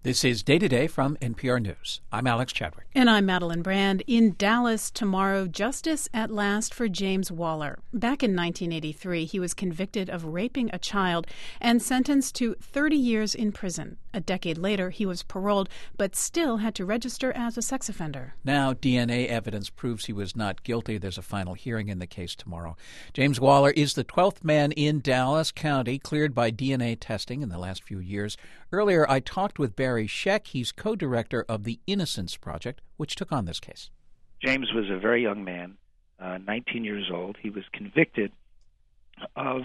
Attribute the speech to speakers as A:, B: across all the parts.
A: This is Day to Day from NPR News. I'm Alex Chadwick.
B: And I'm Madeline Brand. In Dallas tomorrow, justice at last for James Waller. Back in 1983, he was convicted of raping a child and sentenced to 30 years in prison. A decade later, he was paroled, but still had to register as a sex offender.
A: Now, DNA evidence proves he was not guilty. There's a final hearing in the case tomorrow. James Waller is the 12th man in Dallas County cleared by DNA testing in the last few years. Earlier, I talked with Barry Scheck. He's co-director of the Innocence Project, which took on this case.
C: James was a very young man, 19 years old. He was convicted of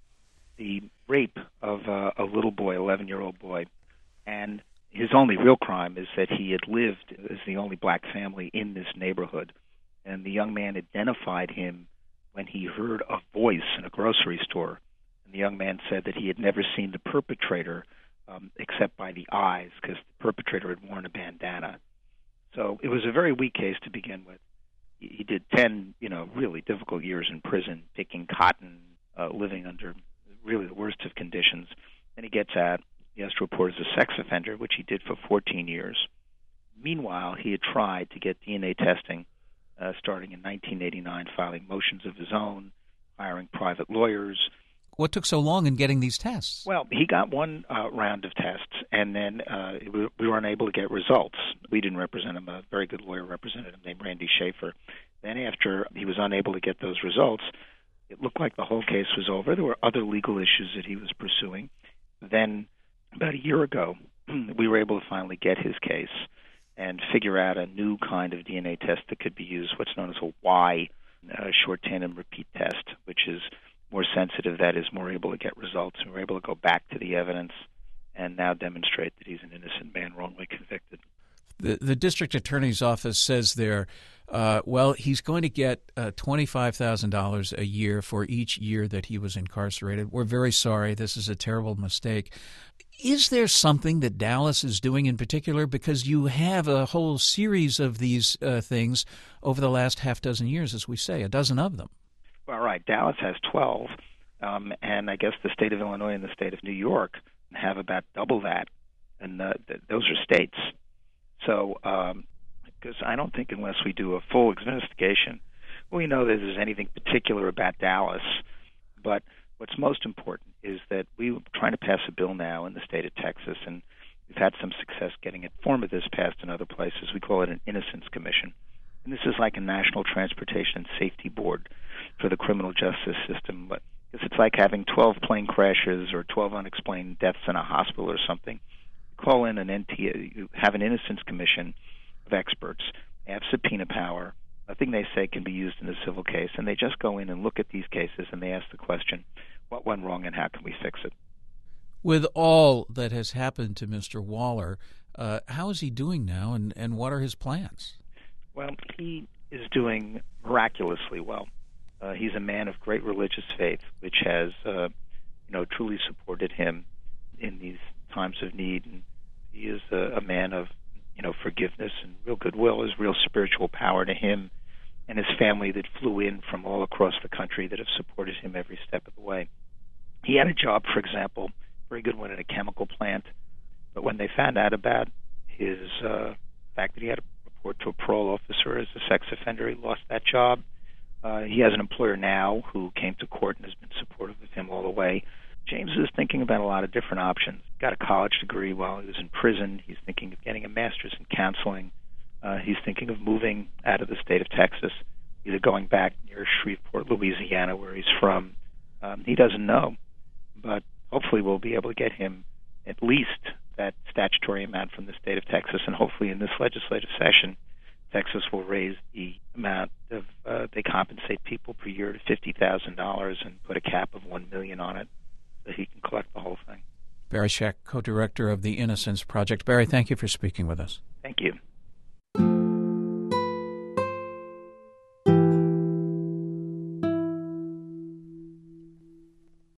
C: the rape of a little boy, 11-year-old boy. And his only real crime is that he had lived as the only black family in this neighborhood. And the young man identified him when he heard a voice in a grocery store. And the young man said that he had never seen the perpetrator except by the eyes, because the perpetrator had worn a bandana. So it was a very weak case to begin with. He did 10, really difficult years in prison, picking cotton, living under really the worst of conditions. Then he gets out. He has to report as a sex offender, which he did for 14 years. Meanwhile, he had tried to get DNA testing starting in 1989, filing motions of his own, hiring private lawyers.
A: What took so long in getting these tests?
C: Well, he got one round of tests, and then we were unable to get results. We didn't represent him. A very good lawyer represented him named Randy Schaefer. Then after he was unable to get those results, it looked like the whole case was over. There were other legal issues that he was pursuing. Then about a year ago, we were able to finally get his case and figure out a new kind of DNA test that could be used, what's known as a Y, short tandem repeat test, which is more sensitive, that is, more able to get results, and we're able to go back to the evidence and now demonstrate that he's an innocent man wrongly convicted.
A: The district attorney's office says there, he's going to get $25,000 a year for each year that he was incarcerated. We're very sorry. This is a terrible mistake. Is there something that Dallas is doing in particular? Because you have a whole series of these things over the last half dozen years, as we say, a dozen of them.
C: Well, right. Dallas has 12, and I guess the state of Illinois and the state of New York have about double that, and those are states. So, because I don't think unless we do a full investigation, we know that there's anything particular about Dallas. But what's most important is that we're trying to pass a bill now in the state of Texas, and we've had some success getting a form of this passed in other places. We call it an Innocence Commission. And this is like a National Transportation and Safety Board for the criminal justice system. But it's like having 12 plane crashes or 12 unexplained deaths in a hospital or something. You call in an NTA, you have an Innocence Commission of experts. They have subpoena power. Nothing they say can be used in a civil case. And they just go in and look at these cases and they ask the question, what went wrong and how can we fix it?
A: With all that has happened to Mr. Waller, how is he doing now and what are his plans?
C: Well, he is doing miraculously well. He's a man of great religious faith, which has, truly supported him in these times of need. And he is a man of, forgiveness and real goodwill. There's real spiritual power to him and his family that flew in from all across the country that have supported him every step of the way. He had a job, for example, very good one at a chemical plant. But when they found out about his fact that he had a report to a parole officer as a sex offender, he lost that job. He has an employer now who came to court and has been supportive of him all the way. James is thinking about a lot of different options. Got a college degree while he was in prison. He's thinking of getting a master's in counseling. He's thinking of moving out of the state of Texas, either going back near Shreveport, Louisiana, where he's from. He doesn't know, but hopefully we'll be able to get him at least that statutory amount from the state of Texas, and hopefully in this legislative session, Texas will raise the amount of they compensate people per year to $50,000 and put a cap of $1 million on it so he can collect the whole thing.
A: Barry Scheck, co-director of the Innocence Project. Barry, thank you for speaking with us.
C: Thank you.